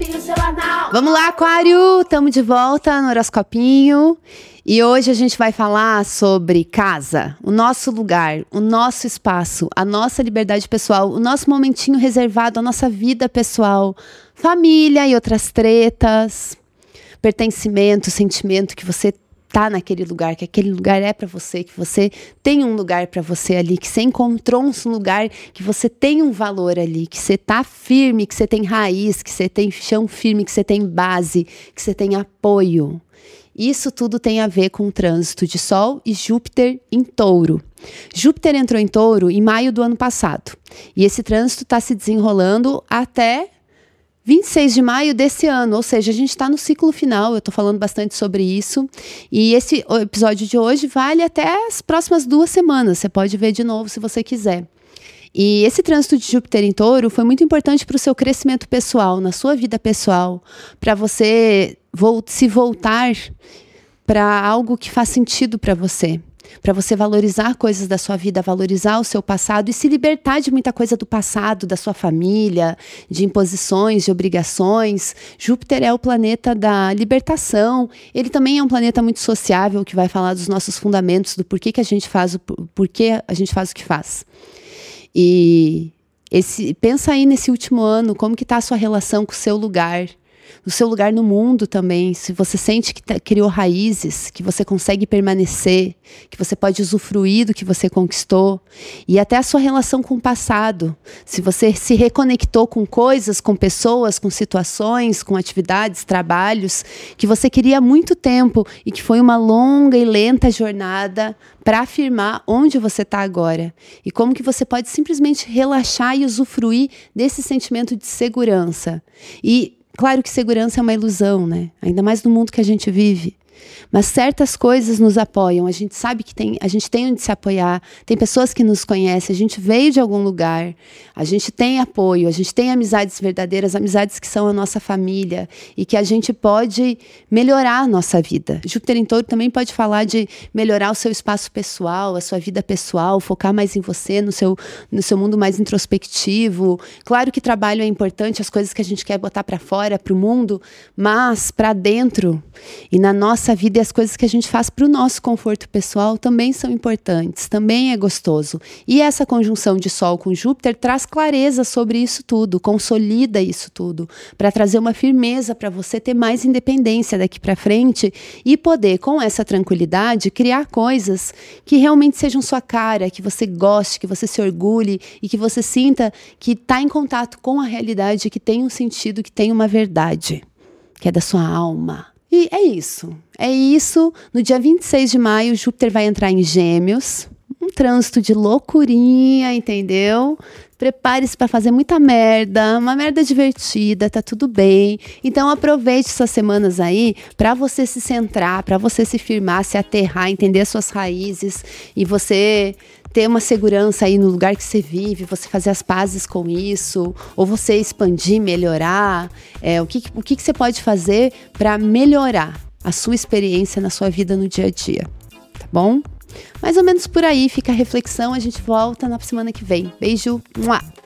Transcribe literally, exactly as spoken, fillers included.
horoscopinho semanal. Vamos lá, Aquário! Estamos de volta no horoscopinho. E hoje a gente vai falar sobre casa, o nosso lugar, o nosso espaço, a nossa liberdade pessoal, o nosso momentinho reservado, a nossa vida pessoal, família e outras tretas, pertencimento, sentimento que você tá naquele lugar, que aquele lugar é para você, que você tem um lugar para você ali, que você encontrou um lugar, que você tem um valor ali, que você tá firme, que você tem raiz, que você tem chão firme, que você tem base, que você tem apoio. Isso tudo tem a ver com o trânsito de Sol e Júpiter em Touro. Júpiter entrou em Touro em maio do ano passado. E esse trânsito está se desenrolando até vinte e seis de maio desse ano, ou seja, a gente está no ciclo final, eu estou falando bastante sobre isso, e esse episódio de hoje vale até as próximas duas semanas, você pode ver de novo se você quiser. E esse trânsito de Júpiter em Touro foi muito importante para o seu crescimento pessoal, na sua vida pessoal, para você vo- se voltar para algo que faz sentido para você. Para você valorizar coisas da sua vida, valorizar o seu passado e se libertar de muita coisa do passado, da sua família, de imposições, de obrigações. Júpiter é o planeta da libertação. Ele também é um planeta muito sociável, que vai falar dos nossos fundamentos, do porquê que a gente faz o, porquê a gente faz o que faz. E esse, pensa aí nesse último ano, como que está a sua relação com o seu lugar, o seu lugar no mundo também, se você sente que tá, criou raízes, que você consegue permanecer, que você pode usufruir do que você conquistou, e até a sua relação com o passado, se você se reconectou com coisas, com pessoas, com situações, com atividades, trabalhos, que você queria há muito tempo e que foi uma longa e lenta jornada para afirmar onde você está agora, e como que você pode simplesmente relaxar e usufruir desse sentimento de segurança. E claro que segurança é uma ilusão, né? Ainda mais no mundo que a gente vive. Mas certas coisas nos apoiam, a gente sabe que tem, a gente tem onde se apoiar, tem pessoas que nos conhecem, a gente veio de algum lugar, a gente tem apoio, a gente tem amizades verdadeiras, amizades que são a nossa família e que a gente pode melhorar a nossa vida. Júpiter em Touro também pode falar de melhorar o seu espaço pessoal, a sua vida pessoal, focar mais em você, no seu, no seu mundo mais introspectivo. Claro que trabalho é importante, as coisas que a gente quer botar para fora, para o mundo, mas para dentro e na nossa vida e as coisas que a gente faz para o nosso conforto pessoal também são importantes, também é gostoso. E essa conjunção de Sol com Júpiter traz clareza sobre isso tudo, consolida isso tudo, para trazer uma firmeza para você ter mais independência daqui para frente e poder, com essa tranquilidade, criar coisas que realmente sejam sua cara, que você goste, que você se orgulhe e que você sinta que está em contato com a realidade, que tem um sentido, que tem uma verdade, que é da sua alma. E é isso, é isso. No dia vinte e seis de maio, Júpiter vai entrar em Gêmeos, um trânsito de loucurinha, entendeu? Prepare-se para fazer muita merda, uma merda divertida, tá tudo bem. Então aproveite essas semanas aí para você se centrar, para você se firmar, se aterrar, entender as suas raízes e você ter uma segurança aí no lugar que você vive, você fazer as pazes com isso, ou você expandir, melhorar. É, o que, o que você pode fazer para melhorar a sua experiência na sua vida no dia a dia, tá bom? Mais ou menos por aí, fica a reflexão, a gente volta na semana que vem. Beijo! Mua!